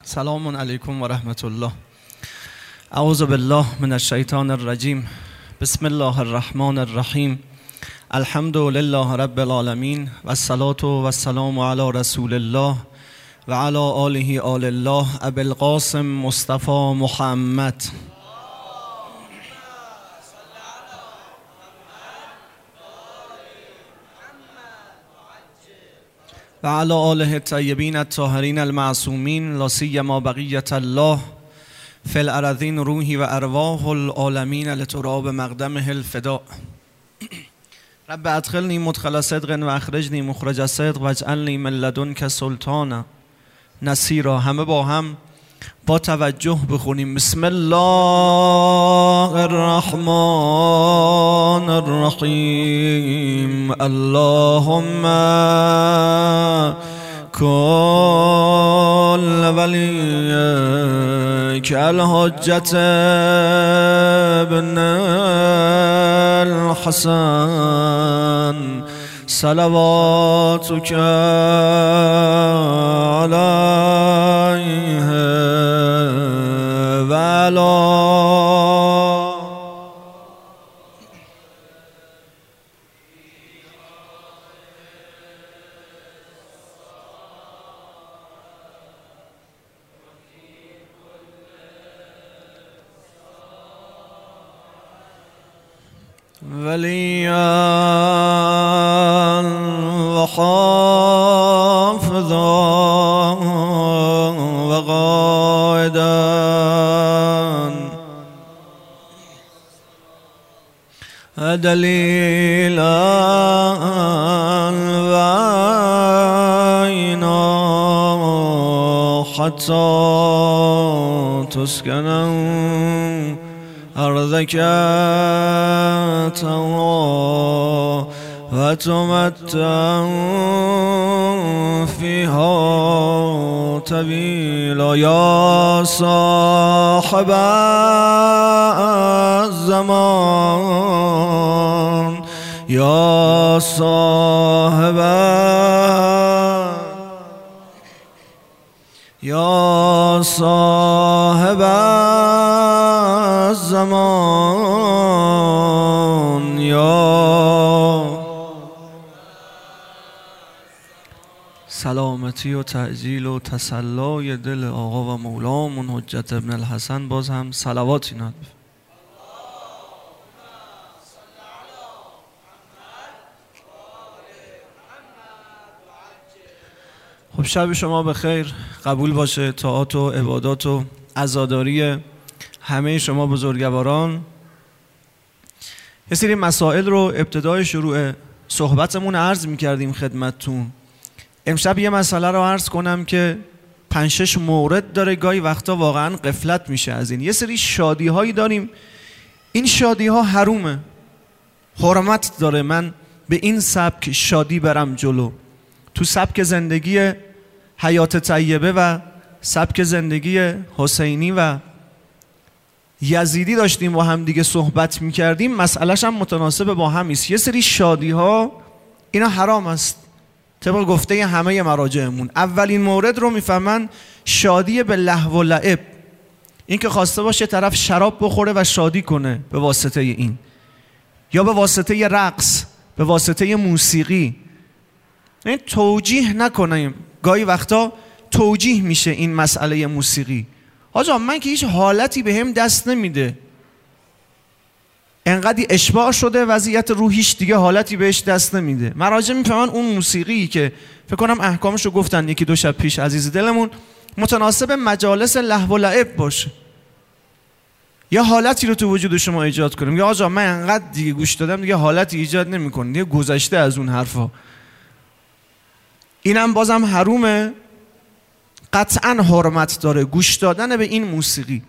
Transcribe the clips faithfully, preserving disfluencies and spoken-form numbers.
سلام علیکم و رحمت الله. اعوذ بالله من الشیطان الرجیم. بسم الله الرحمن الرحیم. الحمد لله رب العالمین و الصلاة و السلام علی رسول الله و علی آله آل الله ابی القاسم مصطفی محمد. و علی آله الطیبین الطاهرین المعصومین لا سیما بقیة الله فی الارضین روحی و ارواح العالمین لتراب مقدمه الفداء. رب ادخلنی مدخل صدق و اخرجنی مخرج صدق واجعلنی من لدنک سلطانا نصیرا. همه با هم با توجه بخونیم. بسم الله الرحمن الرحیم. اللهم کل ولیک الحجة ابن الحسن صلواتک علیه و علی ولیا و حافظا و قائدا دلیلا و عینا حتی تسکنن ارضک و تمتع فیها طویلا. یا صاحب الزمان یا صاحب یا صاحب الزمان یا سلامتی و تعجیل و تسلای دل آقا و مولامون حجت ابن الحسن. باز هم صلواتی ند. خب شب شما بخیر، قبول باشه. طاعات و عبادات و عزاداری همه شما بزرگواران. یه سری مسائل رو ابتدای شروع صحبتمون عرض می‌کردیم خدمتتون. امشب یه مسئله رو عرض کنم که پنج شش مورد داره، گاهی وقتا واقعا غفلت میشه از این. یه سری شادی هایی داریم، این شادی ها حرومه، حرمت داره. من به این سبک شادی برم جلو. تو سبک زندگی حیات طیبه و سبک زندگی حسینی و یزیدی داشتیم و هم دیگه صحبت میکردیم، مسئلهش هم متناسب با هم است. یه سری شادی ها اینا حرام است طبق گفته همه مراجعمون. اولین مورد رو میفهمن شادی به لهو و لعب، این که خواسته باشه طرف شراب بخوره و شادی کنه به واسطه این، یا به واسطه رقص، به واسطه موسیقی. این توجیه نکنیم، گاهی وقتا توجیه میشه این مسئله موسیقی. آجا من که هیچ حالتی به هم دست نمیده، انقدی اشباع شده وضعیت روحیش دیگه حالتی بهش دست نمیده. مراجع میفهمن اون موسیقی که فکر کنم احکامشو گفتن یکی دو شب پیش عزیز دلمون، متناسب مجالس لهو و لعب باشه. یا حالتی رو تو وجود شما ایجاد کنیم یا آجا من انقدر دیگه گوش دادم دیگه حالتی ایجاد نمیکنه، دیگه گذشته از اون حرفا. اینم بازم حرومه، قطعا حرمت داره گوش دادن به این موسیقی.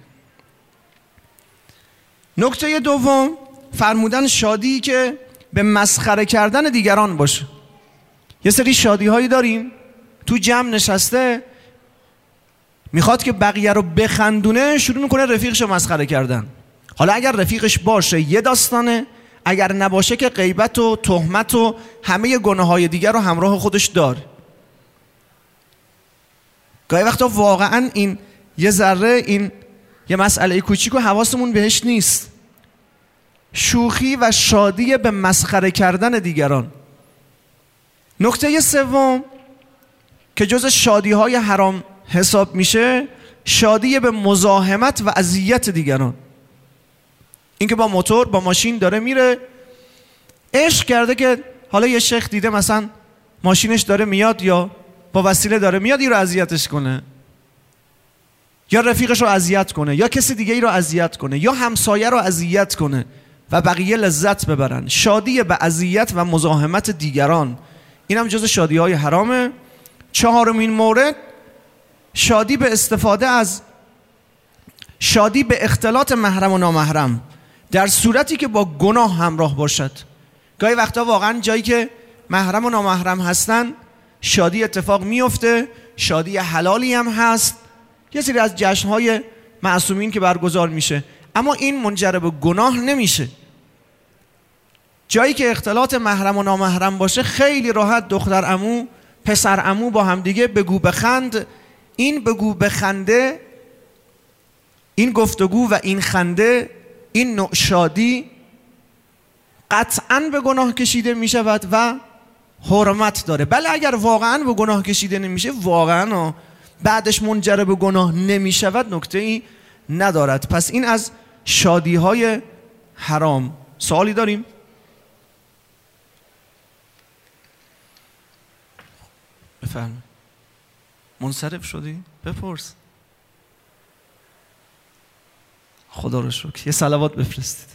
نکته دوم فرمودن شادی که به مسخره کردن دیگران باشه. یه سری شادی هایی داریم تو جمع نشسته میخواد که بقیه رو بخندونه، شروع میکنه رفیقشو مسخره کردن. حالا اگر رفیقش باشه یه داستانه، اگر نباشه که غیبت و تهمت و همه گناه های دیگر رو همراه خودش داره. گاهی وقتا واقعا این یه ذره این یه مسئله کوچیک و حواسمون بهش نیست. شوخی و شادی به مسخره کردن دیگران. نکته سوم که جز شادی های حرام حساب میشه، شادی به مزاحمت و اذیت دیگران. اینکه با موتور با ماشین داره میره، عشق کرده که حالا یه شیخ دیده مثلا ماشینش داره میاد یا با وسیله داره میاد، این رو اذیتش کنه یا رفیقش رو اذیت کنه یا کسی دیگه ای رو اذیت کنه یا همسایه رو اذیت کنه و بقیه لذت ببرن. شادی به اذیت و مزاحمت دیگران، اینم جز شادی های حرامه. چهارمین مورد، شادی به استفاده از شادی به اختلاط محرم و نامحرم در صورتی که با گناه همراه باشد. گاهی وقتا واقعا جایی که محرم و نامحرم هستن شادی اتفاق میفته، شادی حلالی هم هست، یه سری از جشنهای معصومین که برگزار میشه، اما این منجر به گناه نمیشه. جایی که اختلاط محرم و نامحرم باشه خیلی راحت دختر عمو پسر عمو با هم دیگه بگو بخند، این بگو بخنده، این گفتگو و این خنده، این نوع شادی قطعاً به گناه کشیده می شود و حرمت داره. بله اگر واقعاً به گناه کشیده نمیشه، واقعاً بعدش منجر به گناه نمی شود، نکته ای ندارد. پس این از شادی های حرام. سوالی داریم؟ بفرمایید. منصرف شدی؟ بپرس. خدا رو شکر. یه صلوات بفرستید.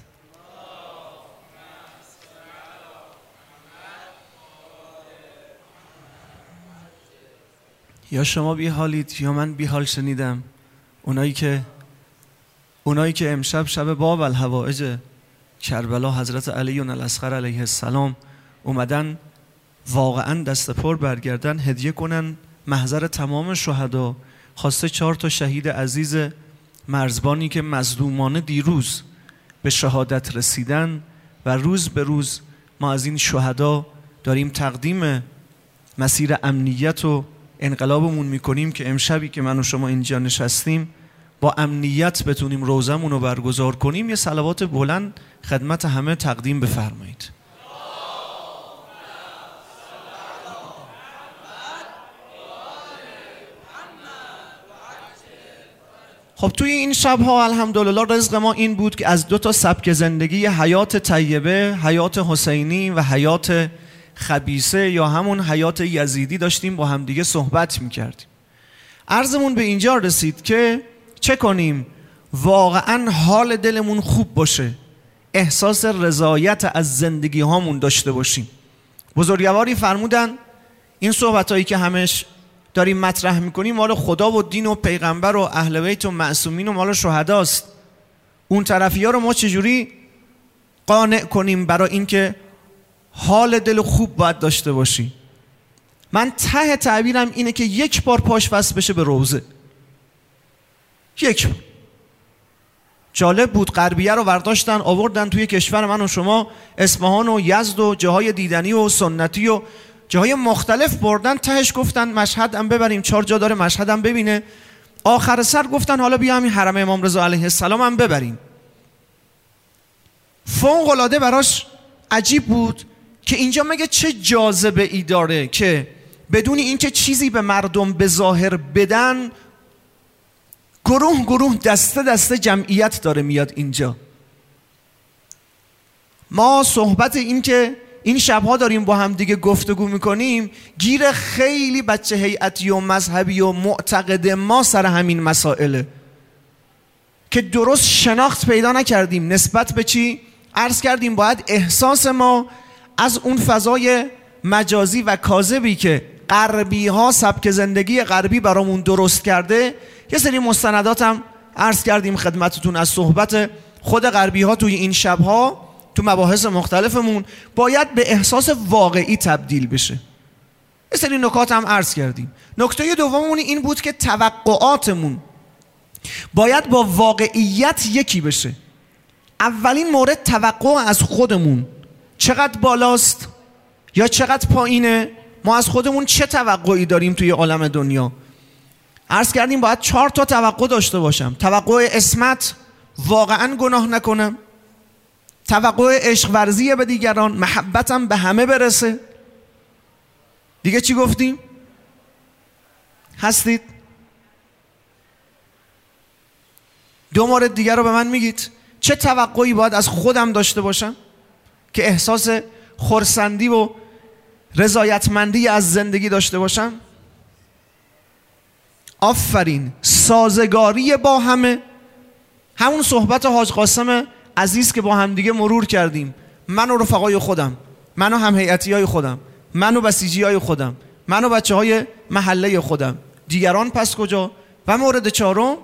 یا شما بی حالید یا من بی حال شنیدم. اونایی که اونایی که امشب شب باب الحوائج کربلا حضرت علی الاصغر علیه السلام اومدن واقعا دست پر برگردن هدیه کنن محضر تمام شهدا، خواسته چهار تا شهید عزیز مرزبانی که مظلومانه دیروز به شهادت رسیدن و روز به روز ما از این شهدا داریم تقدیم مسیر امنیت و انقلابمون میکنیم که امشبی که من و شما اینجا نشستیم با امنیت بتونیم روزمون رو برگزار کنیم. یه صلوات بلند خدمت همه تقدیم بفرمایید. خب توی این شبها الحمدلله رزق ما این بود که از دو تا سبک زندگی، حیات طیبه، حیات حسینی و حیات خبیثه یا همون حیات یزیدی داشتیم با همدیگه صحبت میکردیم. عرضمون به اینجا رسید که چه کنیم واقعا حال دلمون خوب باشه، احساس رضایت از زندگی هامون داشته باشیم. بزرگواری فرمودن این صحبتایی که همش داریم مطرح میکنیم مال خدا و دین و پیغمبر و اهل بیت و معصومین و مال شهداست. اون طرفی ها رو ما چجوری قانع کنیم برای اینکه حال دل خوب باید داشته باشی؟ من ته تعبیرم اینه که یک بار پاش وصل بشه به روزه. یک بار. جالب بود، غربیه رو برداشتن آوردن توی کشور من و شما، اصفهان و یزد و جاهای دیدنی و سنتی و جاهای مختلف بردن، تهش گفتن مشهد هم ببریم، چهار جا داره مشهد هم ببینه. آخر سر گفتن حالا بیا همین حرم امام رضا علیه السلام هم ببریم. فوق العاده براش عجیب بود که اینجا مگه چه جاذبه ای داره که بدون اینکه چیزی به مردم به ظاهر بدن گروه گروه دسته دسته جمعیت داره میاد اینجا. ما صحبت این که این شبها داریم با هم دیگه گفتگو میکنیم گیر خیلی بچه هیئتی و مذهبی و معتقد ما سر همین مسائله که درست شناخت پیدا نکردیم نسبت به چی؟ عرض کردیم باید احساس ما از اون فضای مجازی و کاذبی که غربی ها سبک زندگی غربی برامون درست کرده. یه سری مستندات هم عرض کردیم خدمتتون از صحبت خود غربی ها توی این شبها تو مباحث مختلفمون، باید به احساس واقعی تبدیل بشه. یه سری نکات هم عرض کردیم. نکته دوممون این بود که توقعاتمون باید با واقعیت یکی بشه. اولین مورد توقع از خودمون چقدر بالاست یا چقدر پایینه، ما از خودمون چه توقعی داریم توی عالم دنیا. عرض کردیم باید چهار تا توقع داشته باشم. توقع عصمت، واقعا گناه نکنم. توقع عشق ورزی به دیگران، محبتم به همه برسه. دیگه چی گفتیم؟ هستید؟ دو مورد دیگر رو به من میگید. چه توقعی باید از خودم داشته باشم که احساس خرسندی و رضایتمندی از زندگی داشته باشم؟ آفرین. سازگاری با همه، همون صحبت حاج قاسم عزیز که با هم دیگه مرور کردیم. من و رفقای خودم، من و هم هیئتی های خودم، من و بسیجی های خودم، من و بچه های محله خودم، دیگران پس کجا؟ و مورد چهارم،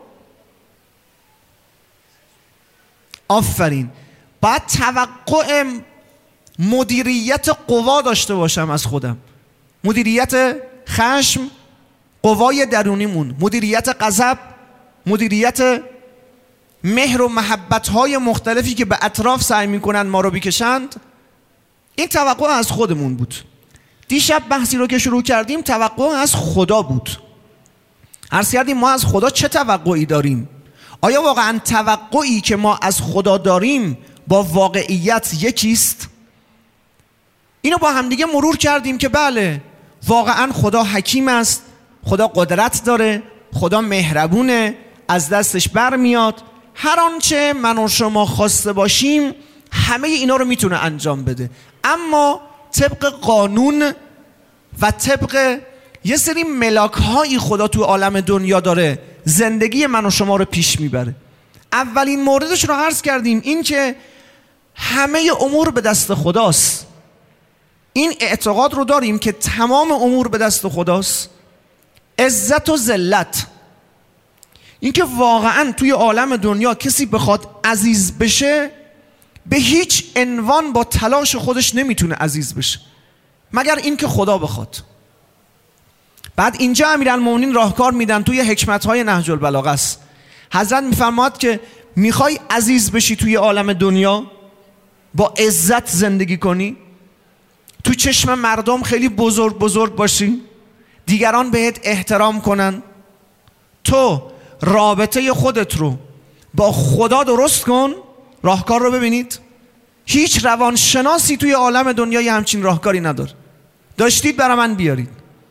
آفرین، باید توقع مدیریت قوا داشته باشم از خودم. مدیریت خشم، قوای درونیمون، مدیریت غضب، مدیریت مهر و محبت‌های مختلفی که به اطراف سعی میکنن ما رو بکشند. این توقع از خودمون بود. دیشب بحثی رو که شروع کردیم توقع از خدا بود. عرض کردیم ما از خدا چه توقعی داریم؟ آیا واقعا توقعی که ما از خدا داریم با واقعیت یکیست؟ اینو با همدیگه مرور کردیم که بله، واقعا خدا حکیم است، خدا قدرت داره، خدا مهربونه، از دستش برمیاد، هر آنچه من و شما خواسته باشیم همه اینا رو میتونه انجام بده. اما طبق قانون و طبق یه سری ملاک‌هایی خدا تو عالم دنیا داره زندگی من و شما رو پیش میبره. اولین موردش رو عرض کردیم، این که همه امور به دست خداست. این اعتقاد رو داریم که تمام امور به دست خداست. عزت و ذلت، این که واقعا توی عالم دنیا کسی بخواد عزیز بشه به هیچ عنوان با تلاش خودش نمیتونه عزیز بشه مگر این که خدا بخواد. بعد اینجا امیرالمومنین راهکار میدن توی حکمت‌های نهج البلاغه است. حضرت میفرماد که میخوای عزیز بشی توی عالم دنیا، با عزت زندگی کنی، تو چشم مردم خیلی بزرگ بزرگ باشی، دیگران بهت احترام کنن، تو رابطه خودت رو با خدا درست کن. راهکار رو ببینید، هیچ روانشناسی توی عالم دنیای همچین راهکاری نداره. داشتید برای من بیارید.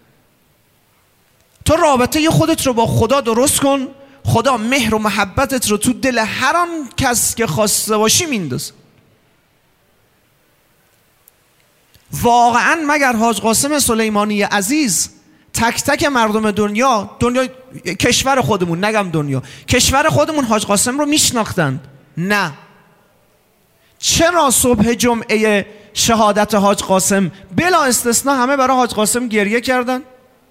تو رابطه خودت رو با خدا درست کن، خدا مهر و محبتت رو تو دل هر آن کس که خواسته باشی میندازه. واقعا مگر حاج قاسم سلیمانی عزیز تک تک مردم دنیا، دنیا کشور خودمون، نگم دنیا، کشور خودمون حاج قاسم رو میشناختند؟ نه. چرا صبح جمعه شهادت حاج قاسم بلا استثناء همه برای حاج قاسم گریه کردن؟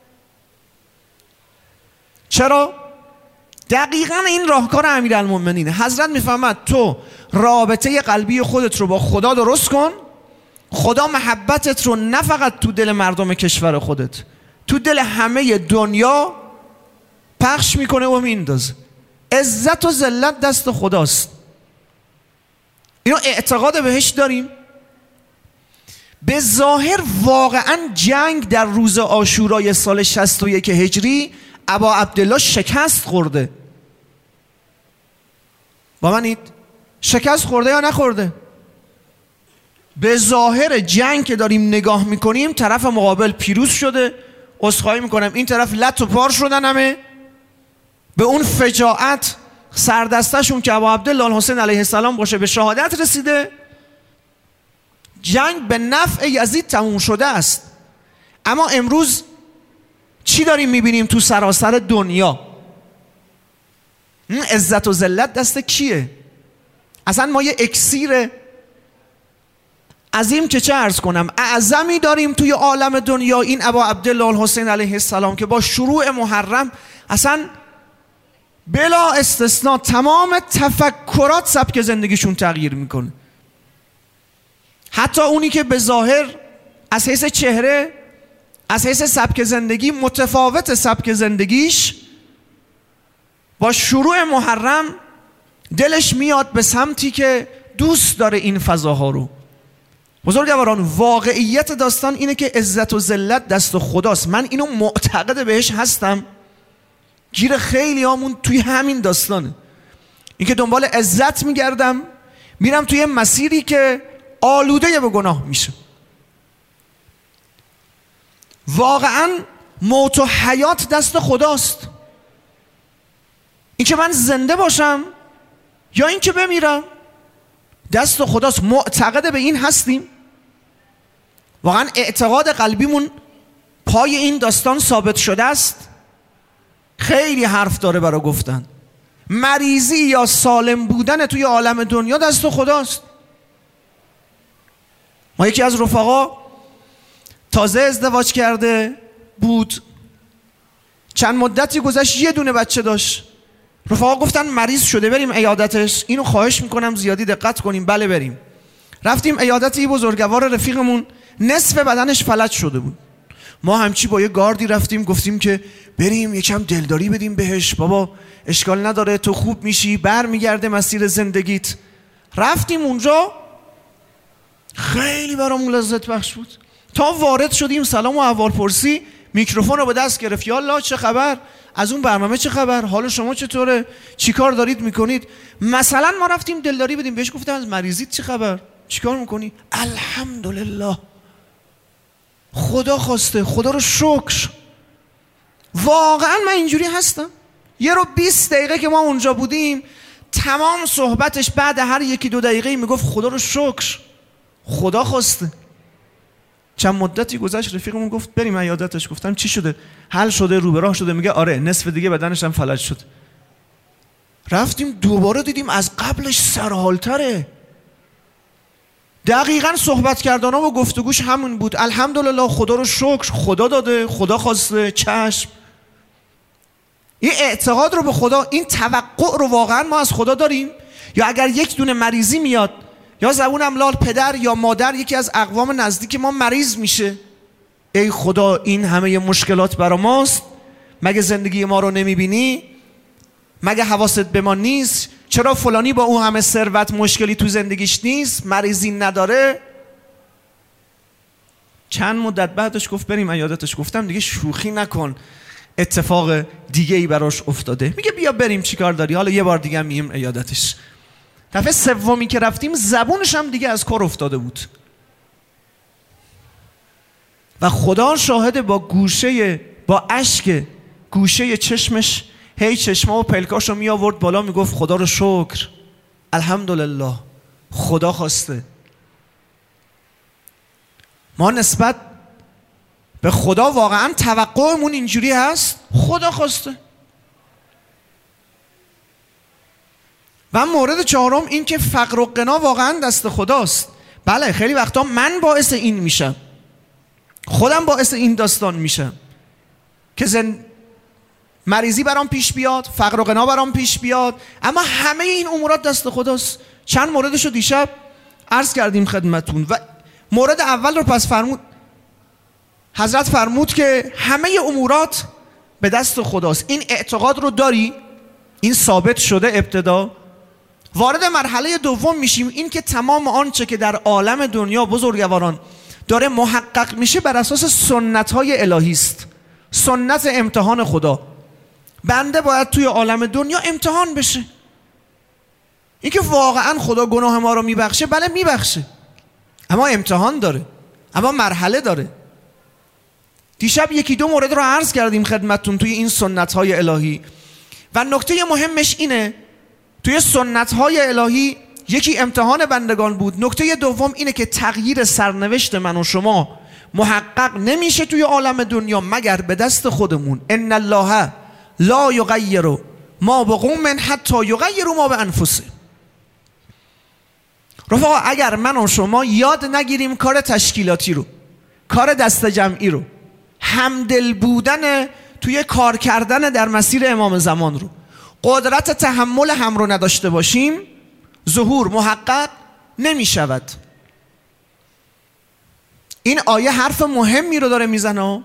چرا؟ دقیقاً این راهکار امیرالمومنینه. حضرت میفهمد تو رابطه قلبی خودت رو با خدا درست کن، خدا محبتت رو نه فقط تو دل مردم کشور خودت، تو دل همه دنیا پخش میکنه و میندازه. عزت و ذلت دست خداست. اینو اعتقاد بهش داریم. به ظاهر واقعا جنگ در روز عاشورای سال شصت و یک هجری ابا عبدالله شکست خورده. با منید؟ شکست خورده یا نخورده؟ به ظاهر جنگ که داریم نگاه میکنیم طرف مقابل پیروز شده، عذرخواهی میکنم این طرف لط و پار شدن، همه به اون فجاعت سردستشون که ابا عبدالله الحسین علیه السلام باشه به شهادت رسیده. جنگ به نفع یزید تموم شده است. اما امروز چی داریم میبینیم تو سراسر دنیا؟ عزت و ذلت دست کیه؟ اصلا ما یه اکسیر عظیم که چه عرض کنم اعظمی داریم توی عالم دنیا، این ابا عبدالله الحسین علیه السلام که با شروع محرم اصلا بلا استثناء تمام تفکرات سبک زندگیشون تغییر میکنه. حتی اونی که به ظاهر از حیث چهره، از حیث سبک زندگی متفاوت سبک زندگیش، با شروع محرم دلش میاد به سمتی که دوست داره این فضاها رو. بزرگواران، واقعیت داستان اینه که عزت و ذلت دست خداست. من اینو معتقد بهش هستم. گیر خیلی هامون توی همین داستانه، اینکه دنبال عزت میگردم، میرم توی مسیری که آلوده به گناه میشه. واقعا موت و حیات دست خداست، اینکه من زنده باشم یا اینکه بمیرم دست خداست. معتقد به این هستیم؟ واقعا اعتقاد قلبیمون پای این داستان ثابت شده است؟ خیلی حرف داره برای گفتن. مریضی یا سالم بودن توی عالم دنیا دست خداست. ما یکی از رفقا تازه ازدواج کرده بود، چند مدتی گذشت یه دونه بچه داشت. رفقا گفتن مریض شده بریم عیادتش، اینو خواهش میکنم زیادی دقت کنیم. بله بریم. رفتیم عیادت یه بزرگوار رفیقمون، نصف بدنش فلج شده بود. ما همچی با یه گاردی رفتیم، گفتیم که بریم یکم دلداری بدیم بهش، بابا اشکال نداره تو خوب میشی، بر میگرده مسیر زندگیت. رفتیم اونجا، خیلی برامون لذت بخش بود. تا وارد شدیم سلام و احوال پرسی، میکروفون رو به دست گرفت، یا الله چه خبر، از اون برنامه چه خبر، حال شما چطوره، چی کار دارید میکنید. مثلا ما رفتیم دلداری بدیم بهش، گفتم از مریضیت چه خبر، چی کار میکنی؟ الحمدلله، خدا خواسته، خدا رو شکر. واقعا من اینجوری هستم. یه رو بیست دقیقه که ما اونجا بودیم، تمام صحبتش بعد هر یکی دو دقیقه میگفت خدا رو شکر، خدا خواسته. چند مدتی گذشت رفیقمون گفت بریم عیادتش. گفتم چی شده؟ حل شده، رو به راه شده؟ میگه آره نصف دیگه بدنش هم فلج شد. رفتیم دوباره دیدیم از قبلش سرحالتره. دقیقاً صحبت کردنام و گفتگوش همون بود. الحمدلله، خدا رو شکر، خدا داده، خدا خواسته، چشم. این اعتقاد رو به خدا، این توقع رو واقعاً ما از خدا داریم؟ یا اگر یک دونه مریضی میاد، یا زبونم لال پدر یا مادر یکی از اقوام نزدیک ما مریض میشه، ای خدا این همه مشکلات برا ماست، مگه زندگی ما رو نمیبینی؟ مگه حواست به ما نیست؟ چرا فلانی با اون همه ثروت مشکلی تو زندگیش نیست، مریضی نداره؟ چند مدت بعدش گفت بریم عیادتش. گفتم دیگه شوخی نکن، اتفاق دیگه ای براش افتاده. میگه بیا بریم، چیکار داری؟ حالا یه بار دیگه مییم عیادتش. دفعه سومی که رفتیم زبونش هم دیگه از کار افتاده بود و خدا شاهد، با گوشه، با اشک گوشه چشمش هی چشما و پلکاشو می آورد بالا، می گفت خدا رو شکر، الحمدلله، خدا خواسته. ما نسبت به خدا واقعا توقعمون اینجوری هست، خدا خواسته. و مورد چهارم این که فقر و غنا واقعا دست خداست. بله خیلی وقتا من باعث این میشم، خودم باعث این داستان میشم که زن... مریضی برام پیش بیاد، فقر و غنا برام پیش بیاد، اما همه این امورات دست خداست. چند موردشو دیشب عرض کردیم خدمتون. و مورد اول رو پس فرمود حضرت فرمود که همه امورات به دست خداست. این اعتقاد رو داری؟ این ثابت شده ابتدا. وارد مرحله دوم میشیم، این که تمام آنچه که در عالم دنیا بزرگواران داره محقق میشه بر اساس سنت های الهی است، سنت امتحان خدا. بنده باید توی عالم دنیا امتحان بشه. این که واقعا خدا گناه ما رو میبخشه، بله میبخشه، اما امتحان داره، اما مرحله داره. دیشب یکی دو مورد رو عرض کردیم خدمتتون توی این سنت های الهی و نکته مهمش اینه، توی سنت های الهی یکی امتحان بندگان بود، نکته دوم اینه که تغییر سرنوشت من و شما محقق نمیشه توی عالم دنیا مگر به دست خودمون. ان الله لا یغیر ما بقوم حتی یغیروا ما بانفسهم. رفقا اگر من و شما یاد نگیریم کار تشکیلاتی رو، کار دست جمعی رو، همدل بودن توی کار کردن در مسیر امام زمان رو، قدرت تحمل هم رو نداشته باشیم، ظهور محقق نمی شود. این آیه حرف مهمی رو داره میزنه،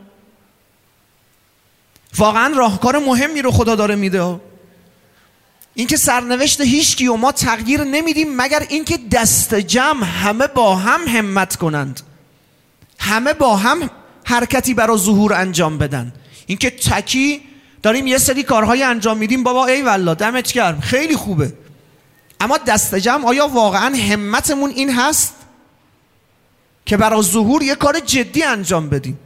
واقعا راهکار مهمی رو خدا داره میده. این که سرنوشت هیچکی و ما تغییر نمیدیم مگر اینکه دست جمع همه با هم همت کنند، همه با هم حرکتی برای ظهور انجام بدن. اینکه تکی داریم یه سری کارهای انجام میدیم، بابا ای والله دمت گرم خیلی خوبه، اما دست جمع آیا واقعا همتمون این هست که برای ظهور یه کار جدی انجام بدیم؟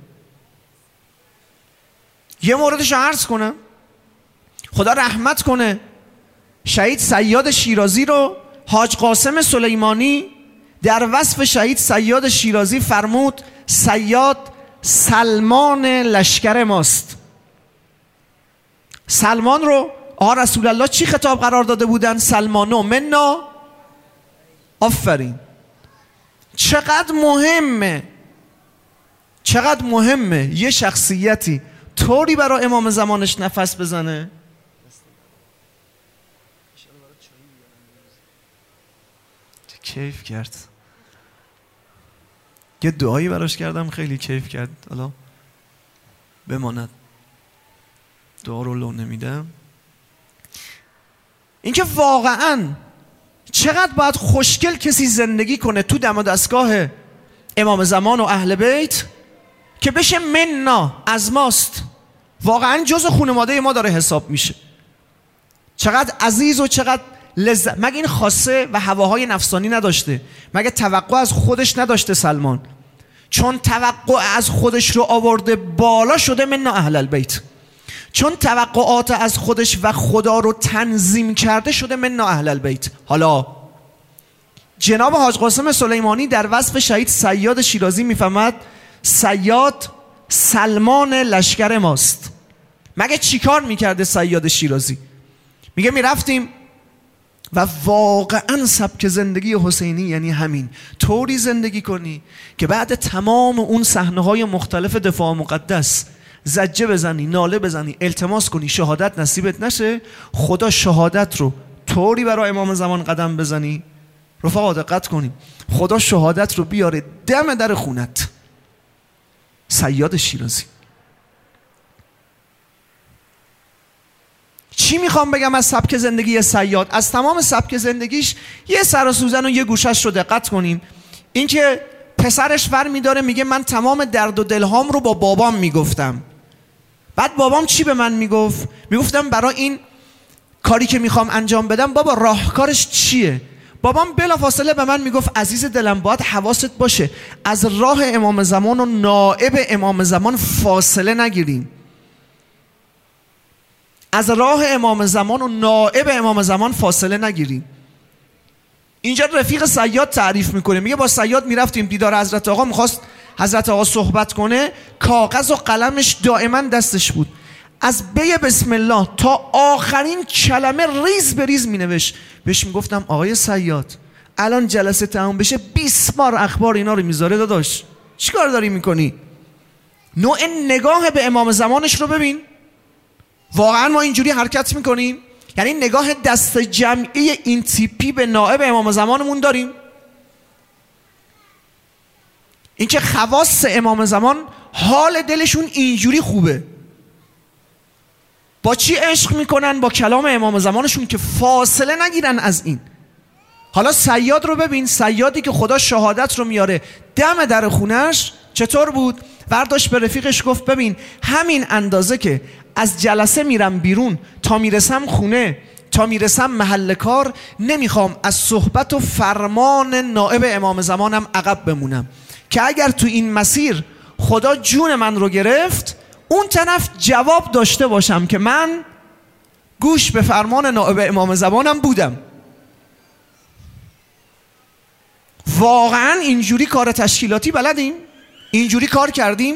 یه موردش عرض کنم، خدا رحمت کنه شهید صیاد شیرازی رو حاج قاسم سلیمانی در وصف شهید صیاد شیرازی فرمود صیاد سلمان لشکر ماست. سلمان رو آقا رسول الله چی خطاب قرار داده بودن؟ سلمانو منا. آفرین. چقدر مهمه، چقدر مهمه یه شخصیتی طوری برای امام زمانش نفس بزنه کیف کرد. یه دعایی براش کردم خیلی کیف کرد، حالا بماند، دعا رو لو نمیدم. اینکه واقعا چقدر باید خوشگل کسی زندگی کنه تو دم و دستگاه امام زمان و اهل بیت که بشه منا، از ماست، واقعا جز خانواده ما داره حساب میشه. چقدر عزیز و چقدر لذت. مگه این خاصه و هواهای نفسانی نداشته؟ مگه توقع از خودش نداشته سلمان؟ چون توقع از خودش رو آورده بالا شده منا اهل البیت. چون توقعات از خودش و خدا رو تنظیم کرده شده منا اهل البیت. حالا جناب حاج قاسم سلیمانی در وصف شهید صیاد شیرازی میفهمد صیاد سلمان لشکر ماست. مگه چیکار میکرده صیاد شیرازی؟ میگه میرفتیم و واقعا سبک زندگی حسینی یعنی همین، طوری زندگی کنی که بعد تمام اون صحنه‌های مختلف دفاع مقدس زجه بزنی، ناله بزنی، التماس کنی، شهادت نصیبت نشه، خدا شهادت رو طوری برای امام زمان قدم بزنی. رفقا دقت کنیم، خدا شهادت رو بیاره دم در خونت. صیاد شیرازی. چی میخوام بگم از سبک زندگی صیاد؟ از تمام سبک زندگیش یه سر و سوزن و یه گوشش رو دقت کنیم. اینکه پسرش ور میداره میگه من تمام درد و دلهام رو با بابام میگفتم. بعد بابام چی به من میگفت؟ میگفتم برای این کاری که میخوام انجام بدم بابا راهکارش چیه؟ بابام بلافاصله به من میگفت عزیز دلم باید حواست باشه از راه امام زمان و نائب امام زمان فاصله نگیریم. از راه امام زمان و نائب امام زمان فاصله نگیریم. اینجا رفیق صیاد تعریف میکنه، میگه با صیاد میرفتیم دیدار حضرت آقا، میخواست حضرت آقا صحبت کنه، کاغذ و قلمش دائما دستش بود، از بی بسم الله تا آخرین کلمه ریز به ریز مینوشت. بهش میگفتم آقای صیاد الان جلسه تموم بشه بیست بار اخبار اینا رو میذاره، داداش چیکار داری میکنی؟ نوع نگاه به امام زمانش رو ببین. واقعا ما اینجوری حرکت میکنیم؟ یعنی نگاه دست جمعی این تیپی به نائب امام زمانمون داریم؟ اینکه خواص امام زمان حال دلشون اینجوری خوبه، با چی عشق میکنن؟ با کلام امام زمانشون که فاصله نگیرن از این. حالا صیاد رو ببین، صیادی که خدا شهادت رو میاره دم در خونش چطور بود؟ برداشت به رفیقش گفت ببین همین اندازه که از جلسه میرم بیرون تا میرسم خونه، تا میرسم محل کار، نمیخوام از صحبت و فرمان نائب امام زمانم عقب بمونم که اگر تو این مسیر خدا جون من رو گرفت اون طرف جواب داشته باشم که من گوش به فرمان نائب امام زمانم بودم. واقعا اینجوری کار تشکیلاتی بلدیم؟ اینجوری کار کردیم؟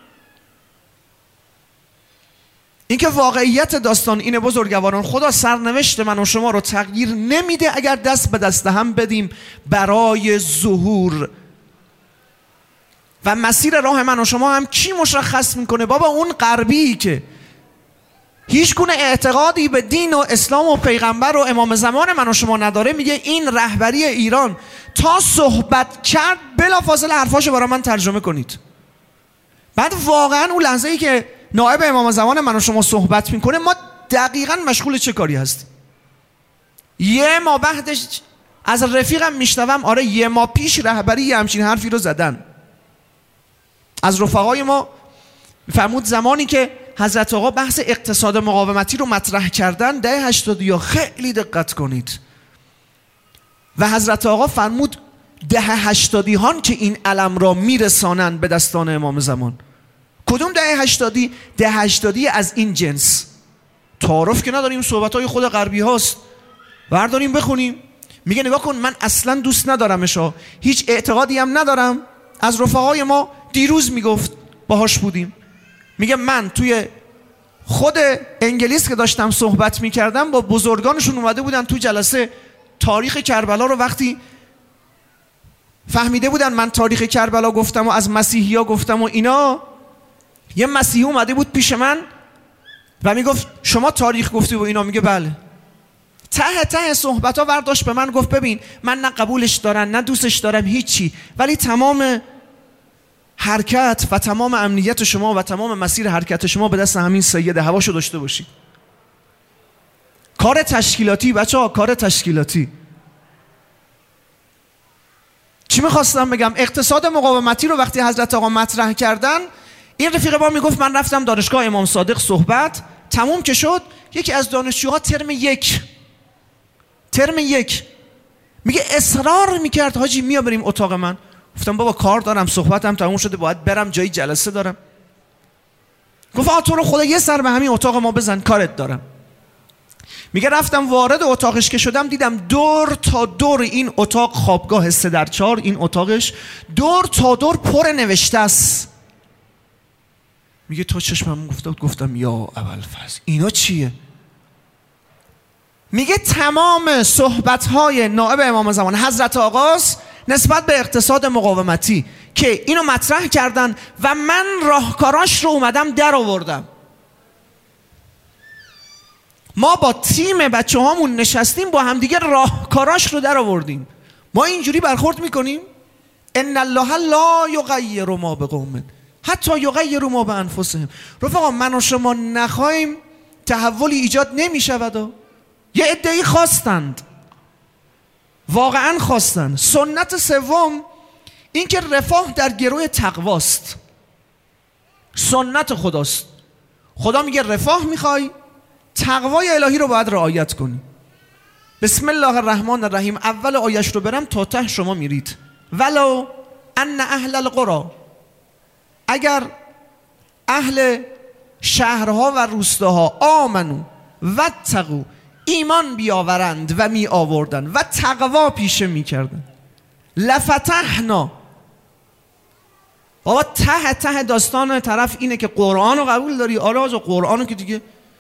اینکه واقعیت داستان اینه بزرگواران، خدا سرنوشت من و شما رو تغییر نمیده اگر دست به دست هم بدیم برای ظهور. و مسیر راه من و شما هم کی مشخص میکنه؟ بابا اون غربی که هیچ گونه اعتقادی به دین و اسلام و پیغمبر و امام زمان من و شما نداره، میگه این رهبری ایران تا صحبت کرد بلافاصله حرفاشو برای من ترجمه کنید. بعد واقعا اون لحظه ای که نائب امام زمان من و شما صحبت میکنه ما دقیقاً مشغول چه کاری هستیم؟ یه ما بعدش از رفیقم میشنوم آره یه ما پیش رهبری یه همچین حرفی رو زدن. از رفقای ما فرمود زمانی که حضرت آقا بحث اقتصاد مقاومتی رو مطرح کردن دهه هشتادی ها، خیلی دقت کنید، و حضرت آقا فرمود دهه هشتادی هان که این علم را میرسانند به دستان امام زمان. کدوم دهه هشتادی؟ دهه هشتادی از این جنس. تعارف که نداریم، صحبت های خود غربی هاست، برداریم بخونیم. میگه نگاه کن من اصلا دوست ندارمشا، هیچ اعتقادی هم ندارم. از رفقای ما دیروز میگفت، باهاش بودیم، میگه من توی خود انگلیس که داشتم صحبت میکردم با بزرگانشون اومده بودن تو جلسه، تاریخ کربلا رو وقتی فهمیده بودن من تاریخ کربلا گفتم و از مسیحی ها گفتم و اینا، یه مسیحی اومده بود پیش من و میگفت شما تاریخ گفتی و اینا. میگه بله. ته ته صحبت ها ورداشت به من گفت ببین من نه قبولش دارم نه دوستش دارم هیچی، ولی تمام حرکت و تمام امنیت شما و تمام مسیر حرکت شما به دست همین سید هواشو داشته باشید. کار تشکیلاتی بچه ها، کار تشکیلاتی. چی میخواستم بگم؟ اقتصاد مقاومتی رو وقتی حضرت آقا مطرح کردن، این رفیق با میگفت من رفتم دانشگاه امام صادق صحبت، تموم که شد یکی از دانشجوها ترم یک ترم یک میگه اصرار میکرد حاجی میا بریم اتاق من. گفتم بابا کار دارم، صحبتم تموم شده، باید برم جایی جلسه دارم. گفت آ تو رو خدا یه سر به همین اتاق ما بزن، کارت دارم. میگه رفتم وارد اتاقش که شدم دیدم دور تا دور این اتاق، خوابگاه سه در چهار این اتاقش، دور تا دور پر نوشته است. میگه تا چشمم گفته بود گفتم یا ابوالفضل اینا چیه؟ میگه تمام صحبت‌های نائب امام زمان حضرت آقاست نسبت به اقتصاد مقاومتی که اینو مطرح کردن و من راهکاراش رو اومدم در آوردم. ما با تیم بچه هامون نشستیم با همدیگه راهکاراش رو در آوردیم. ما اینجوری برخورد میکنیم ان الله لا یغیر ما بقوم حتی یغیروا ما بانفسهم. رفقا من و شما نخواهیم تحولی ایجاد نمیشود. یه عده‌ای خواستند، واقعا خواستند. سنت سوم این که رفاه در گروه تقواست، سنت خداست. خدا میگه رفاه میخوای، تقوای الهی رو باید رعایت کنی. بسم الله الرحمن الرحیم اول آیش رو برم تا ته شما میرید. ولو ان اهل القرى، اگر اهل شهرها و روستاها آمنو و تقو، ایمان بیاورند و می آوردن و تقوا پیشه می کردن، لفتحنا. بابا ته ته داستان طرف اینه که قرآن رو قبول داری؟ آره آجا قرآن رو که دیگه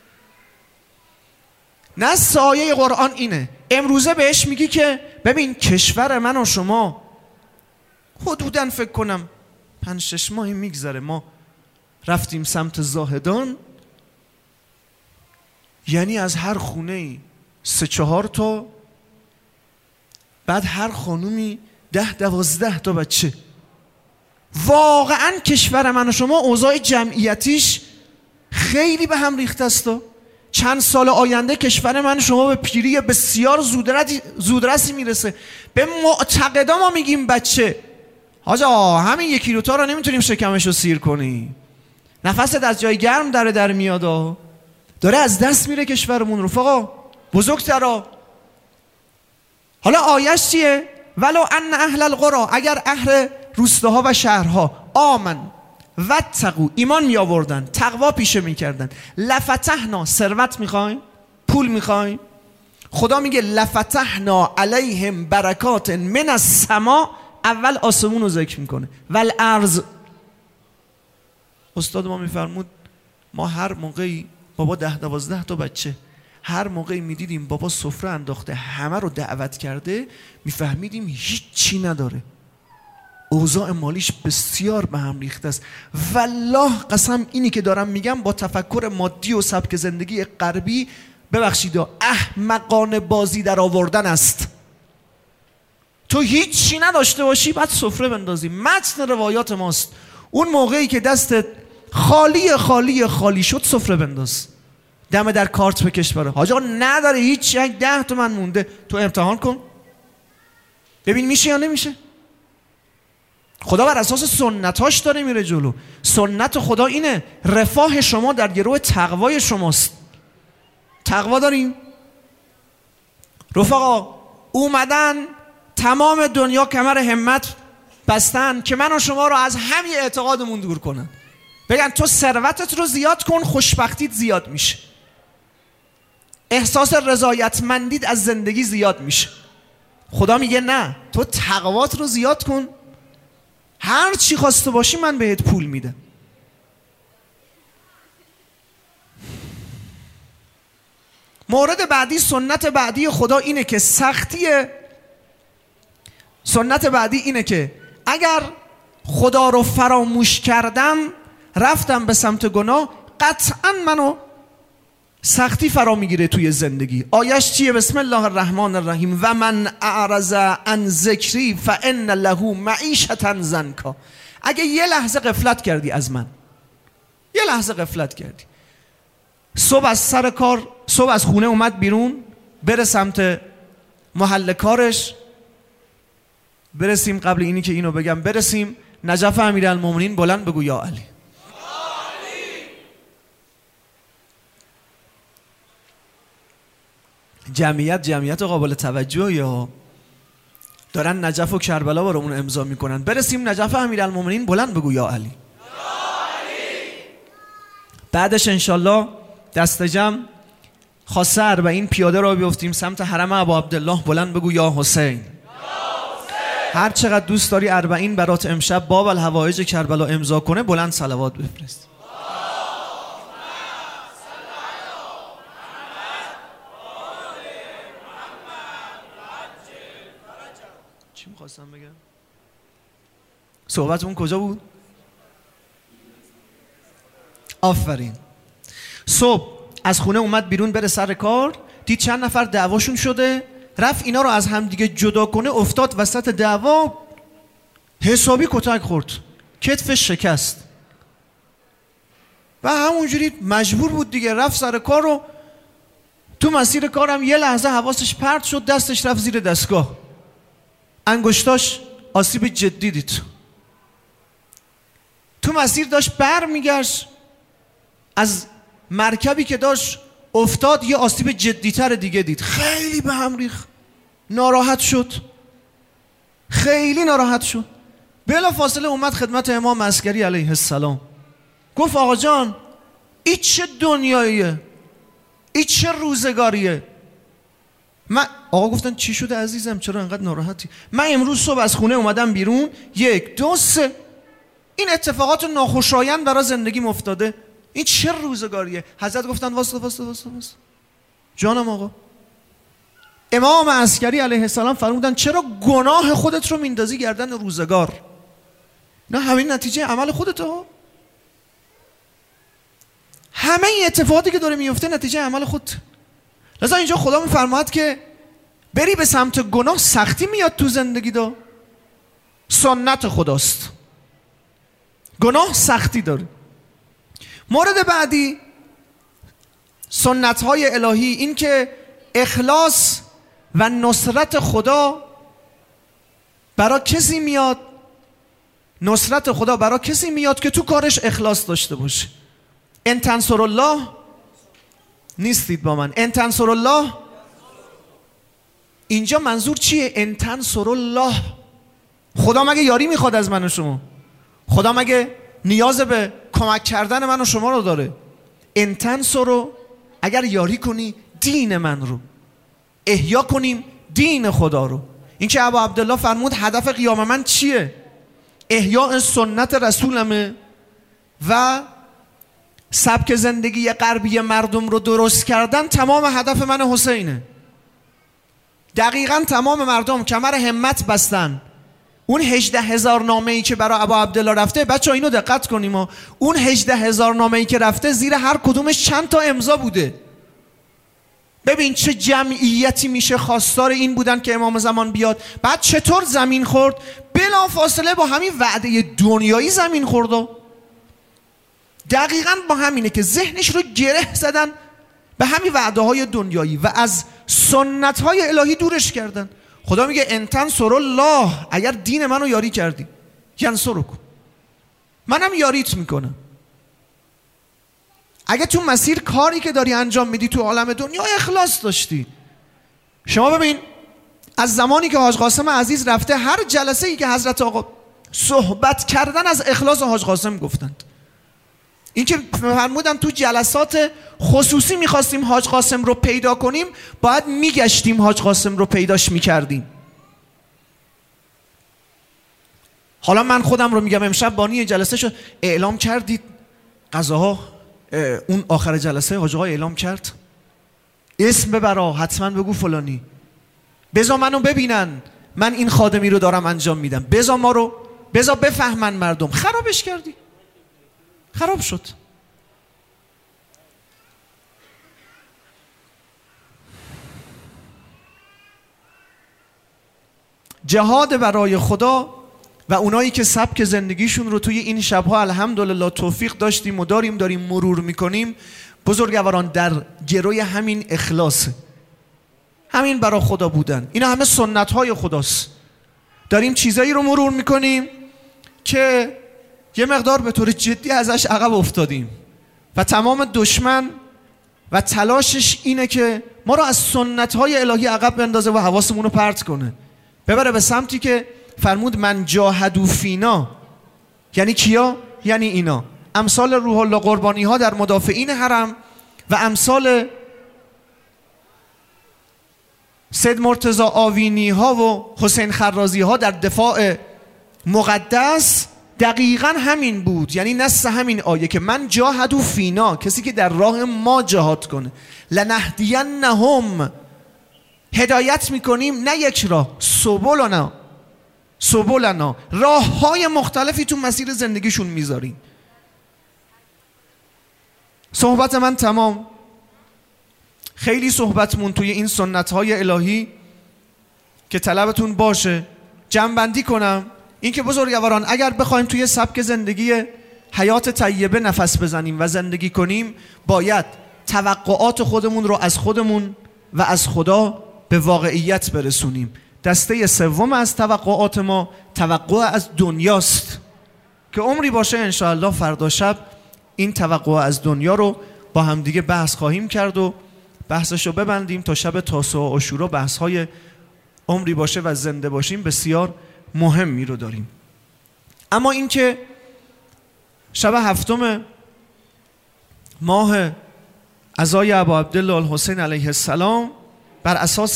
نه، سایه قرآن اینه. امروزه بهش میگی که ببین کشور من و شما حدوداً فکر کنم پنج شش ماهی میگذره ما رفتیم سمت زاهدان، یعنی از هر خونه سه چهار تا، بعد هر خانومی ده دوازده تا بچه. واقعا کشور من و شما اوضاع جمعیتیش خیلی به هم ریخته است. چند سال آینده کشور من و شما به پیری بسیار زودرسی میرسه. به معتقدا ما میگیم بچه، حاجا همین یکی دوتا رو نمیتونیم شکمش رو سیر کنی، نفست از جای گرم داره در میاد، داره از دست میره کشورمون. رفقا بزرگترا، حالا آیش چیه؟ ولو ان اهل القرى، اگر اهل روستاها و شهرها آمن و تقو، ایمان می آوردن، تقوا پیشه میکردن، لفتحنا، ثروت میخوایم، پول میخوایم، خدا میگه لفتحنا علیهم برکات من السما، اول آسمون رو ذکر میکنه، والارض. استاد ما میفرمود ما هر موقعی بابا ده دوازده تا بچه، هر موقعی میدیدیم بابا سفره انداخته همه رو دعوت کرده، میفهمیدیم هیچ چی نداره، اوضاع مالیش بسیار به هم ریخته است. والله قسم اینی که دارم میگم با تفکر مادی و سبک زندگی غربی، ببخشید احمقانه بازی در آوردن است. تو هیچ چی نداشته باشی بعد سفره بندازی. متن روایات ماست اون موقعی که دستت خالی خالی خالی شد سفره بنداز، دم در کارت بکش بره. حاجا نداره هیچ، یک ده تومن مونده، تو امتحان کن ببین میشه یا نمیشه. خدا بر اساس سنتاش داره میره جلو. سنت خدا اینه رفاه شما در گروه تقوای شماست. تقوا داریم؟ رفقا اومدن تمام دنیا کمر همت بستن که من و شما رو از همین اعتقادمون دور کنن. بگن تو ثروتت رو زیاد کن خوشبختیت زیاد میشه، احساس رضایتمندیت از زندگی زیاد میشه. خدا میگه نه، تو تقوات رو زیاد کن، هر چی خواسته باشی من بهت پول میدم. مورد بعدی، سنت بعدی خدا اینه که سختی سنت بعدی اینه که اگر خدا رو فراموش کردم رفتم به سمت گناه، قطعا منو سختی فرا میگیره توی زندگی. آیش چیه؟ بسم الله الرحمن الرحیم و من اعرض عن ذکری فان له معیشة ضنکا. اگه یه لحظه غفلت کردی از من، یه لحظه غفلت کردی، صبح از سر کار، صبح از خونه اومد بیرون بره سمت محل کارش، برسیم قبل اینی که اینو بگم، برسیم نجف امیرالمومنین بلند بگو یا علی. جمعیت جمعیت قابل توجه یا دارن نجف و کربلا برامون امضا میکنن. برسیم نجف امیرالمومنین بلند بگو یا علی. بعدش انشالله دست جمع خاصه اربعین پیاده را بیفتیم سمت حرم ابا عبدالله، بلند بگو یا حسین. هر چقدر دوست داری اربعین برات امشب باب الحوائج کربلا امضا کنه، بلند صلوات بفرست. چی میخواستم بگم؟ صحبتمون کجا بود؟ آفرین. صبح از خونه اومد بیرون بره سر کار، دید چند نفر دعواشون شده، رفت اینا رو از همدیگه جدا کنه، افتاد وسط دعوا، حسابی کتک خورد، کتفش شکست و همونجوری مجبور بود دیگه رفت سر کار. رو تو مسیر کارم یه لحظه حواسش پرت شد، دستش رفت زیر دستگاه، انگشتاش آسیب جدی دید. تو مسیر داشت بر میگشت، از مرکبی که داشت افتاد، یه آسیب جدیتر دیگه دید، خیلی به هم ریخت، ناراحت شد، خیلی ناراحت شد. بلا فاصله اومد خدمت امام عسکری علیه السلام، گفت آقا جان این چه دنیاییه، این چه روزگاریه؟ من آقا گفتن چی شده عزیزم، چرا انقدر ناراحتی؟ من امروز صبح از خونه اومدم بیرون، یک دو سه این اتفاقات ناخوشایند برای زندگیم افتاده، این چه روزگاریه؟ حضرت گفتن واسه واسه واسه واسه جانم آقا. امام عسکری علیه السلام فرمودن چرا گناه خودت رو میندازی گردن روزگار؟ نه همین نتیجه عمل خودته ها، همه این اتفاقاتی که داره میفته نتیجه عمل خودت. لذا اینجا خدا میفرماید که بری به سمت گناه سختی میاد تو زندگی، دا سنت خداست، گناه سختی داره. مورد بعدی سنت های الهی، این که اخلاص و نصرت خدا برای کسی میاد، نصرت خدا برای کسی میاد که تو کارش اخلاص داشته باشه. ان تنصر الله، نیستید با من، ان تنصر الله، اینجا منظور چیه؟ ان تنصر الله، خدا مگه یاری میخواد از من و شما؟ خدا مگه نیاز به کمک کردن من و شما رو داره؟ ان تنصر رو، اگر یاری کنی دین من رو، احیا کنیم دین خدا رو. این که ابا عبدالله فرمود هدف قیام من چیه؟ احیاء سنت رسولمه و سبک زندگی غربی مردم رو درست کردن. تمام هدف من حسینه. دقیقاً تمام مردم کمر همت بستن. اون هجده هزار نامه ای که برای ابا عبدالله رفته، بچه ها اینو دقت کنیم ها. اون هجده هزار نامه ای که رفته زیر هر کدومش چند تا امضا بوده. ببین چه جمعیتی میشه خواستار این بودن که امام زمان بیاد. بعد چطور زمین خورد؟ بلا فاصله با همین وعده دنیایی زمین خورد. دقیقاً با همینه که ذهنش رو گره زدن به همین وعده های دنیایی و از سنت های الهی دورش کردن. خدا میگه ان تنصر الله، اگر دین منو یاری کردی، ینصرکم، منم یاریت میکنم. اگه تو مسیر کاری که داری انجام میدی تو عالم دنیا اخلاص داشتی. شما ببین از زمانی که حاج قاسم عزیز رفته، هر جلسه ای که حضرت آقا صحبت کردن از اخلاص حاج قاسم گفتند. این که فرمودن تو جلسات خصوصی میخواستیم حاج قاسم رو پیدا کنیم، باید میگشتیم حاج قاسم رو پیداش میکردیم. حالا من خودم رو میگم، امشب بانی جلسه شد اعلام کردید قضاها، اون آخر جلسه حاج آقا اعلام کرد اسم ببرا، حتما بگو فلانی، بذار منو ببینن من این خادمی رو دارم انجام میدم، بذار ما رو، بذار بفهمن مردم. خرابش کردی، خراب شد. جهاد برای خدا و اونایی که سبک زندگیشون رو توی این شبها الحمدلله توفیق داشتیم و داریم داریم مرور میکنیم، بزرگواران در گروی همین اخلاصه، همین برای خدا بودن. اینا همه سنت های خداست. داریم چیزایی رو مرور میکنیم که یه مقدار به طور جدی ازش عقب افتادیم و تمام دشمن و تلاشش اینه که ما رو از سنت های الهی عقب بندازه و حواسمون رو پرت کنه، ببره به سمتی که فرمود من جاهدوا فینا. یعنی کیا؟ یعنی اینا، امثال روح الله قربانی ها در مدافعین حرم و امثال سید مرتضی آوینی ها و حسین خرازی ها در دفاع مقدس. دقیقا همین بود، یعنی نص همین آیه که من جاهدوا فینا، کسی که در راه ما جهاد کنه، لنهدینهم، هدایت میکنیم، نه یک راه، سبلنا سبلنا، راه های مختلفی تو مسیر زندگیشون میذاریم. صحبت من تمام. خیلی صحبتمون توی این سنت های الهی که طلبتون باشه. جمع‌بندی کنم این که بزرگواران اگر بخوایم توی سبک زندگی حیات طیبه نفس بزنیم و زندگی کنیم، باید توقعات خودمون رو از خودمون و از خدا به واقعیت برسونیم. دسته سوم از توقعات ما توقع از دنیاست که عمری باشه انشاءالله فردا شب این توقع از دنیا رو با همدیگه بحث خواهیم کرد و بحثش رو ببندیم تا شب تاسوعا و عاشورا. بحث های عمری باشه و زنده باشیم بسیار مهمی رو داریم. اما این که شب هفتم ماه عزای ابا عبدالله الحسین علیه السلام بر اساس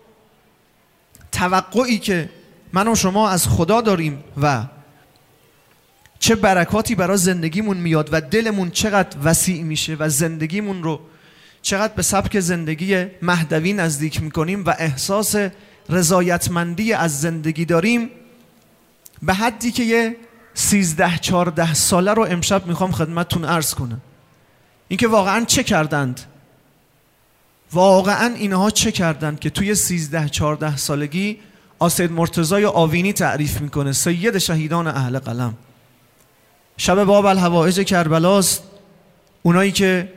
توقعی که من و شما از خدا داریم و چه برکاتی برای زندگیمون میاد و دلمون چقدر وسیع میشه و زندگیمون رو چقدر به سبک زندگی مهدوی نزدیک میکنیم و احساس رضایتمندی از زندگی داریم، به حدی که یه سیزده چارده ساله رو امشب میخوام خدمتتون عرض کنم. اینکه واقعا چه کردند، واقعا اینها چه کردند که توی سیزده چارده سالگی آسید مرتضی آوینی تعریف میکنه، سید شهیدان اهل قلم. شب باب الحوائج کربلاست. اونایی که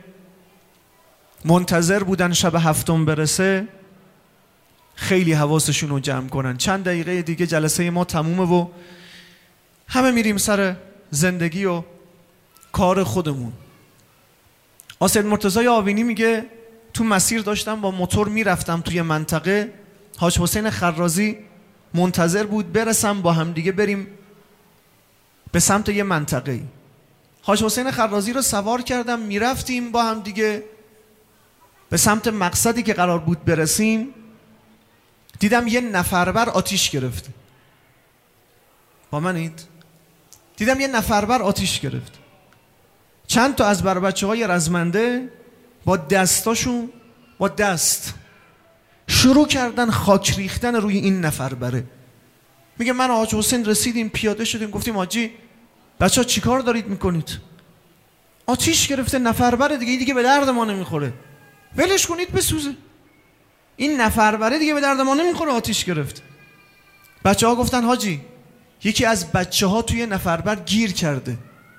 منتظر بودن شب هفتم برسه خیلی حواسشون رو جمع کنن. چند دقیقه دیگه جلسه ما تمومه و همه میریم سر زندگی و کار خودمون. آسید مرتضی آوینی میگه تو مسیر داشتم با موتور میرفتم توی منطقه، حاج حسین خرازی منتظر بود برسم با هم دیگه بریم به سمت یه منطقه. حاج حسین خرازی رو سوار کردم، میرفتیم با هم دیگه به سمت مقصدی که قرار بود برسیم. دیدم یه نفربر آتیش گرفت. با منید؟ دیدم یه نفربر آتیش گرفت. چند تا از بر بچه های رزمنده با دستاشون با دست شروع کردن خاک ریختن روی این نفربره. میگه من و حاج حسین رسیدیم، پیاده شدیم، گفتیم حاجی بچه ها چی کار دارید میکنید؟ آتیش گرفته نفربره دیگه، دیگه به درد ما نمیخوره، ولش کنید بسوزه. این نفربره دیگه به درد ما نمیخوره، آتیش گرفت. بچه ها گفتن حاجی یکی از بچه ها توی نفربر گیر کرده،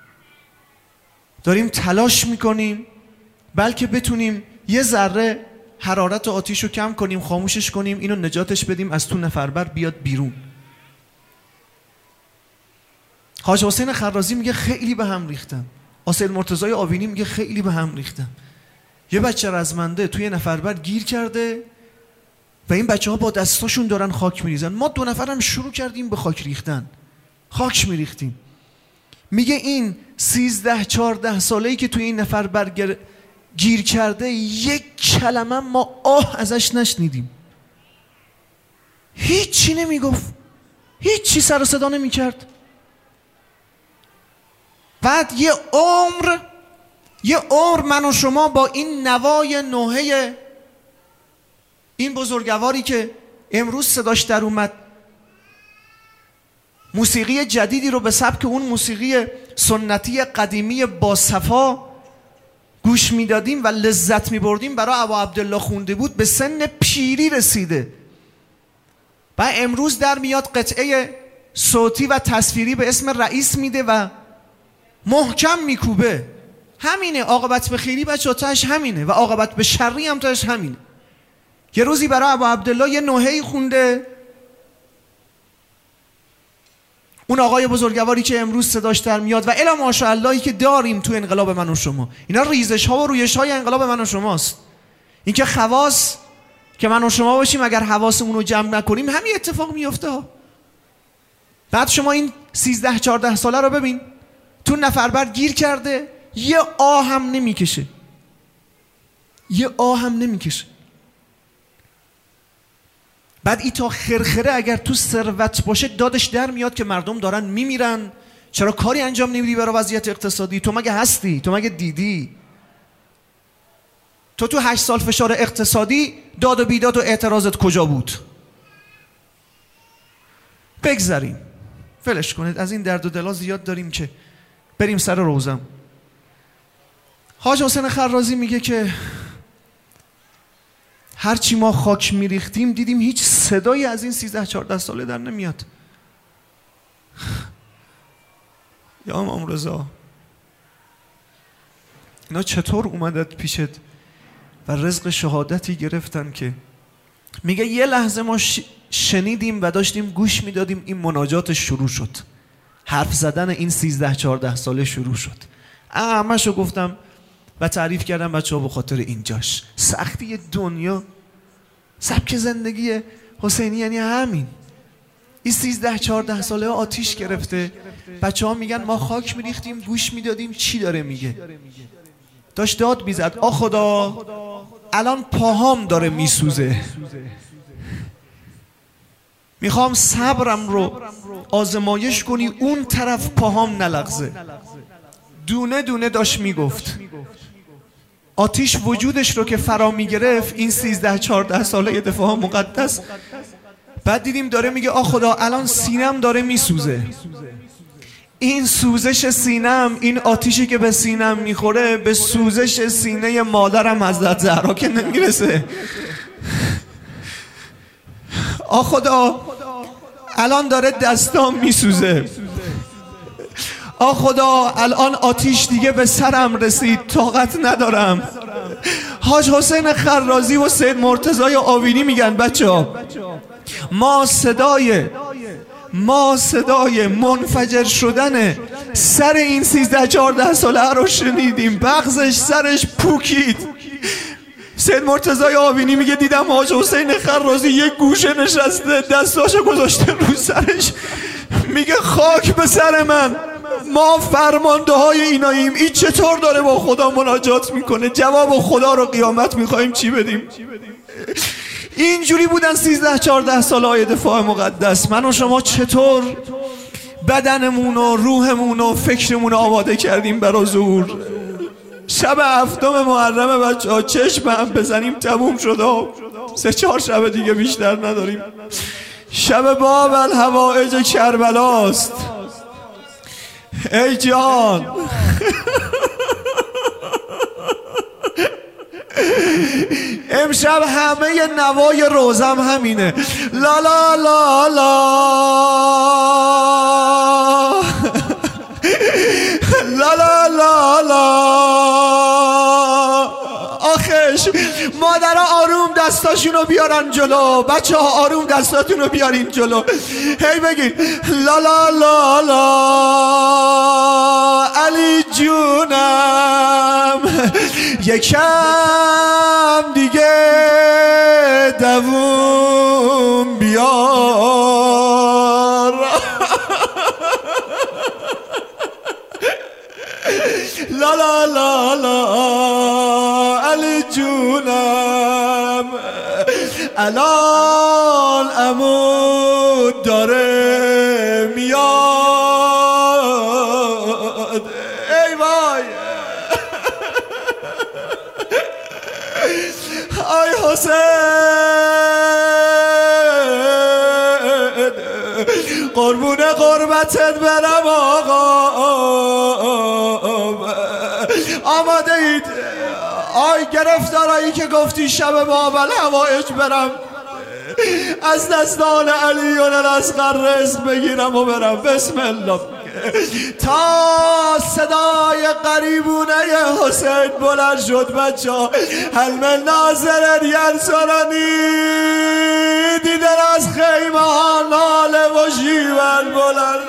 داریم تلاش میکنیم بلکه بتونیم یه ذره حرارت آتیش رو کم کنیم، خاموشش کنیم، اینو نجاتش بدیم، از تو نفربر بیاد بیرون. حاج حسین خرازی میگه خیلی به هم ریختم. آسیل مرتضی آوینی میگه خیلی به هم ریختم. یه بچه رزمنده توی نفربر گیر کرده و این بچه ها با دستاشون دارن خاک میریزن. ما دو نفرم شروع کردیم به خاک ریختن، خاک میریختیم. میگه این سیزده چارده ساله‌ای که توی این نفربر گیر کرده یک کلمه ما آه ازش نشنیدیم. هیچی نمیگفت، هیچی سر و صدا نمیکرد. بعد یه عمر یه عمر من و شما با این نوای نوحه این بزرگواری که امروز صداش در اومد موسیقی جدیدی رو به سبک اون موسیقی سنتی قدیمی با صفا گوش میدادیم و لذت میبردیم، برای ابا عبدالله خونده بود، به سن پیری رسیده و امروز در میاد قطعه صوتی و تصویری به اسم رئیس میده و محکم میکوبه. همینه عاقبت به خیری بچه تاش همینه و عاقبت به شری هم تاش همینه. یه روزی برای ابا عبدالله یه نوحه‌ای خونده، اون آقای بزرگواری که امروز صداش در میاد و الا ماشاءاللهی که داریم تو انقلاب من و شما. اینا ریزش ها و رویش های انقلاب من و شماست. این که خواص که من و شما باشیم اگر حواسمون رو جمع نکنیم همین اتفاق میفته ها. بعد شما این سیزده چارده ساله رو ببین، تو نفربر گیر کرده، یه آه هم نمیکشه، یه آه هم نمیکشه. بعد ای تا خرخره اگر تو ثروت باشه دادش در میاد که مردم دارن میمیرن، چرا کاری انجام نمیدی برای وضعیت اقتصادی؟ تو مگه هستی؟ تو مگه دیدی؟ تو تو هشت سال فشار اقتصادی داد و بیداد و اعتراضت کجا بود؟ بگذاریم، فلش کنید، از این درد و دلا زیاد داریم که بریم سر روزم. حاج حسین خرازی میگه که هرچی ما خاک میریختیم دیدیم هیچ صدایی از این سیزده چارده ساله در نمیاد. یا امام رضا اینا چطور اومدت پیشت و رزق شهادتی گرفتن که میگه یه لحظه ما شنیدیم و داشتیم گوش میدادیم این مناجات شروع شد، حرف زدن این سیزده چارده ساله شروع شد. همشو گفتم و تعریف کردم بچه ها به خاطر اینجاش. سختی دنیا، سبک زندگی حسینی یعنی همین. این سیزده چارده ساله آتیش گرفته. بچه ها میگن ما خاک میریختیم گوش میدادیم چی داره میگه. داشت داد میزد آ خدا الان پاهام داره میسوزه، میخوام صبرم رو آزمایش کنی اون طرف پاهام نلغزه. دونه دونه داشت میگفت. آتیش وجودش رو که فرا میگرفت این سیزده چارده ساله دفاع مقدس. بعد دیدیم داره میگه آ خدا الان سینم داره میسوزه. این سوزش سینم، این آتیشی که به سینم میخوره به سوزش سینه مادرم حضرت زهرا که نمیرسه. آ خدا الان داره دستام میسوزه. آ خدا الان آتیش دیگه به سرم رسید، طاقت ندارم. حاج حسین خرازی و سید مرتضی آوینی میگن بچه ها ما صدای ما صدای منفجر شدن سر این سیزده چارده ساله رو شنیدیم، بغزش سرش پوکید. سید مرتضی آوینی میگه دیدم حاج حسین خرازی یک گوشه نشسته دستاشو گذاشته رو سرش، میگه خاک به سر من، ما فرمانده های ایناییم. این چطور داره با خدا مناجات میکنه؟ جواب خدا رو قیامت میخوایم چی بدیم؟ اینجوری بودن سیزده چارده ساله های دفاع مقدس. من و شما چطور بدنمون و روحمون و فکرمون رو آماده کردیم برای ظهور؟ شب هفتم محرم بچه ها چشم هم بزنیم تموم شده، سه چهار شب دیگه بیشتر نداریم. شب باب الهوائج کربلاست. ای جان امشب همه نوای روزم همینه. لا لا لا لا لا لا لا لا. آخش مادرها آروم دستاشونو بیارن جلو، بچه ها آروم دستاتونو بیارین جلو، هی بگین لا لا لا لا علی جونم یکم دیگه دووم بیار. لا لا لا لا علی جونم الان عمود داره میاد. ای وای آی حسین قربون قربتت برم آقا. آماده اید؟ آی گرفتارایی که گفتی شب بابل هوایج برم از دستان علی الاصغر رزق بگیرم و برم. بسم الله. تا صدای قریبونه حسین بلند شد بچه ها هل من ناظر ینصرنی دیدن از خیمه ها ناله و شیون بلند.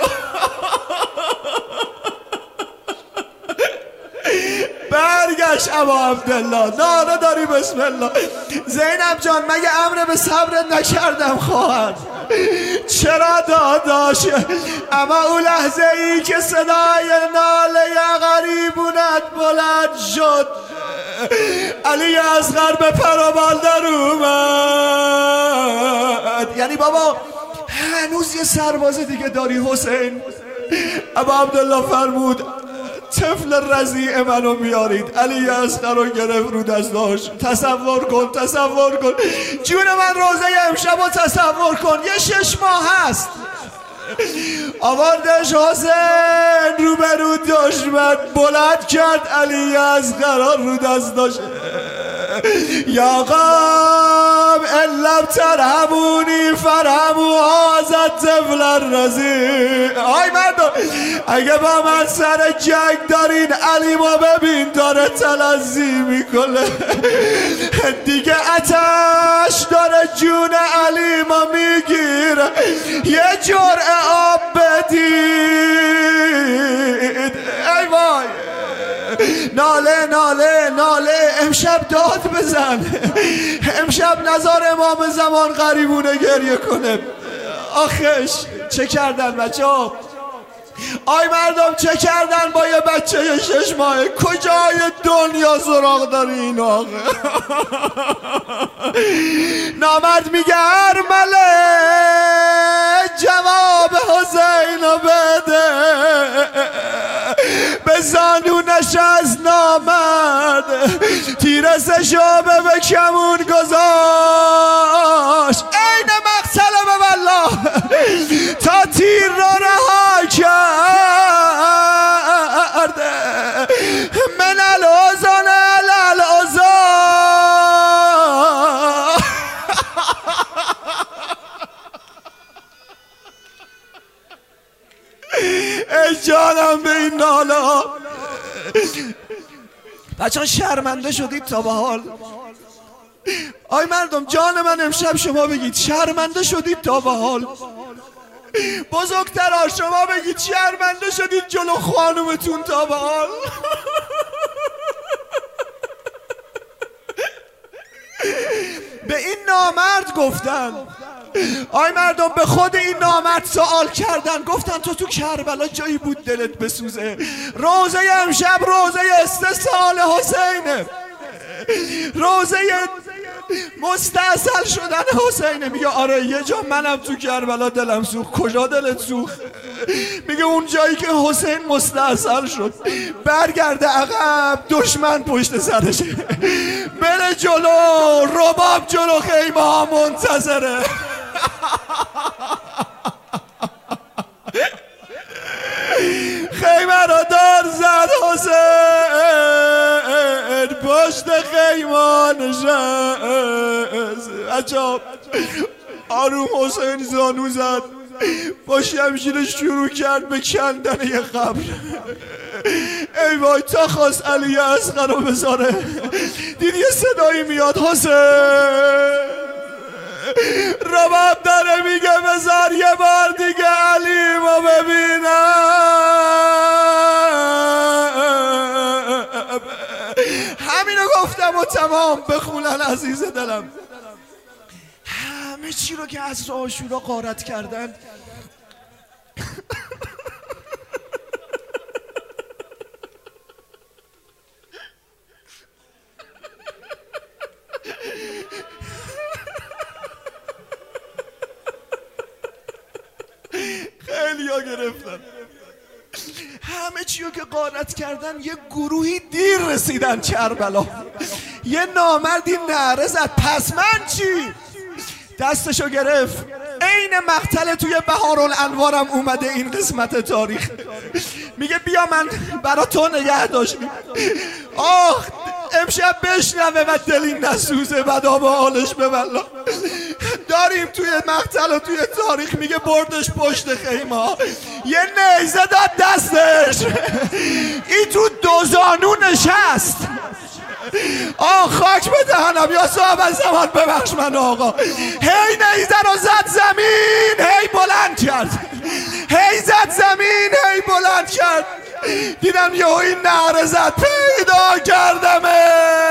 برگشت ابا عبدالله ناله داری. بسم الله. زینب جان مگه امر به صبرت نکردم خواهد؟ چرا داداش؟ اما اون لحظه ای که صدای ناله غریبونت بلند شد علی اصغر به پروبال در اومد. یعنی بابا هنوز یه سرباز دیگه داری حسین؟ ابا عبدالله فرمود طفل رضیع منو میارید. علی اصغر رو گرفت رو دستاش. تصور کن تصور کن جون من روزه امشب رو تصور کن. یه شش ماه هست آوردش حسین رو به رو دشمن بلند کرد علی اصغر رو دستاش. یا قوم الم ترحمونی فرحمو هذا الطفل الرضیع. آی مردم اگه با من سر جنگ دارین علی ما ببین داره تلذی میکنه دیگه آتش داره جون علی ما میگیره. یه جرعه آب بدید. ای وای ناله ناله ناله. امشب داد بزن. امشب نزار امام زمان غریبونه گریه کنه. آخش چه کردن بچه ها؟ آی مردم چه کردن با یه بچه شش ماهه؟ کجای دنیا سراغ داری این آقا؟ نامرد میگه ارمله جواب حسین رو بده. به زانونش از نامرد تیر سشابه به کمون گذاشت. عین مقتل به والله تا تیر را رها کرد. من الازان الازان. ای جانم به این ناله ها. بچه ها شرمنده شدید تا به حال؟ آی مردم جان من امشب شما بگید شرمنده شدید تا به حال؟ بزرگترها شما بگید شرمنده شدید جلو خانومتون تا به حال؟ به این نامرد گفتن آی مردم به خود این نامرد سوال کردن گفتن تو تو کربلا جایی بود دلت بسوزه؟ روزه امشب روزه استسال حسینه. روزه مستاصل شدن حسینه. میگه آره یه جا منم تو کربلا دلم سوخت. کجا دلت سوخت؟ میگه اون جایی که حسین مستاصل شد. برگرده عقب دشمن پشت سرشه. بره جلو رباب جلو خیمه ها منتظره. خیمه را دار زد حسین پشت خیمه نشست. بچه‌ها آروم حسین زانو زد با شمشیرش شروع کرد به کندن یه قبر. ای وای تا خواست علی اصغر رو بذاره دید یه صدایی میاد حسین رباب داره میگه بذار یه بار دیگه علی ما ببینم. همینو گفتم و تمام. بخونن عزیز دلم. همه چی رو که از عاشورا غارت کردن خیلی ها گرفتن. همه چیو که غارت کردن یه گروهی دیر رسیدن کربلا. یه نامردی نعره زد پس من چی؟ دستشو گرفت. عین مقتل توی بهارالانوارم اومده این قسمت تاریخ. میگه بیا من برا تو نگه داشتم. آخ امشب بشنوه و دلی نسوزه بدا با حالش ببلا. داریم توی مقتل و توی تاریخ. میگه بردش پشت خیمه یه نیزه داد دستش. این تو دوزانو نشست. آه خاک به دهنم یا صاحب از زمان ببخش من آقا. هی نیزه رو زد زمین هی بلند کرد. هی زد زمین هی بلند کرد. دیدم یه این نعره زد پیدا کردمه